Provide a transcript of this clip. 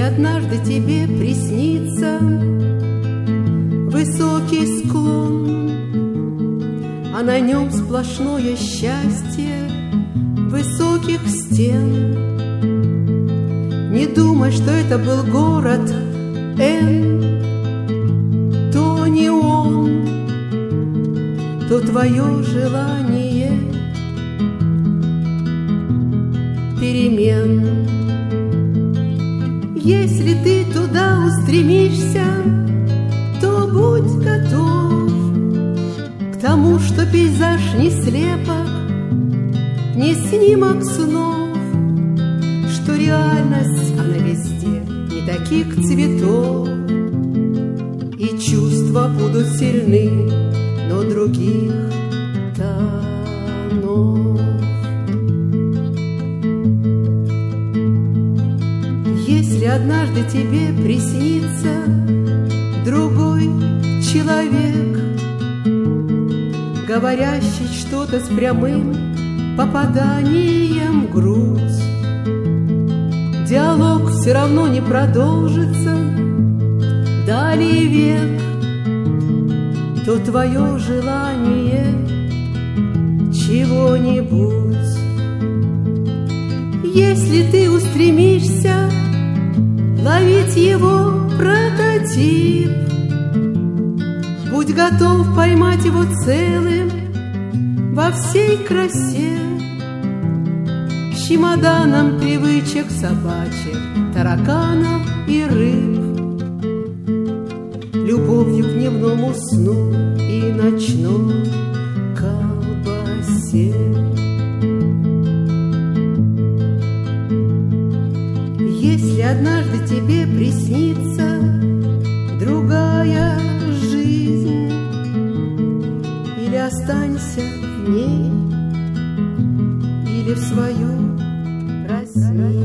однажды тебе приснится высокий склон, а на нем сплошное счастье высоких стен, не думай, что это был город Н, то не он, то твое желание перемен. Если ты туда устремишься, то будь готов к тому, что пейзаж не слепок, не снимок снов, что реальность, она везде не таких цветов, и чувства будут сильны, но других тонов. Если однажды тебе приснится другой человек, говорящий что-то с прямым попаданием в грудь, диалог все равно не продолжится далее век, то твое желание чего-нибудь. Если ты устремишься ловить его прототип, будь готов поймать его целым во всей красе, с чемоданом привычек собачьих, тараканов и рыб, любовью к дневному сну и ночной колбасе. Если однажды тебе приснится другая жизнь, или останься в ней, или в свою Россию.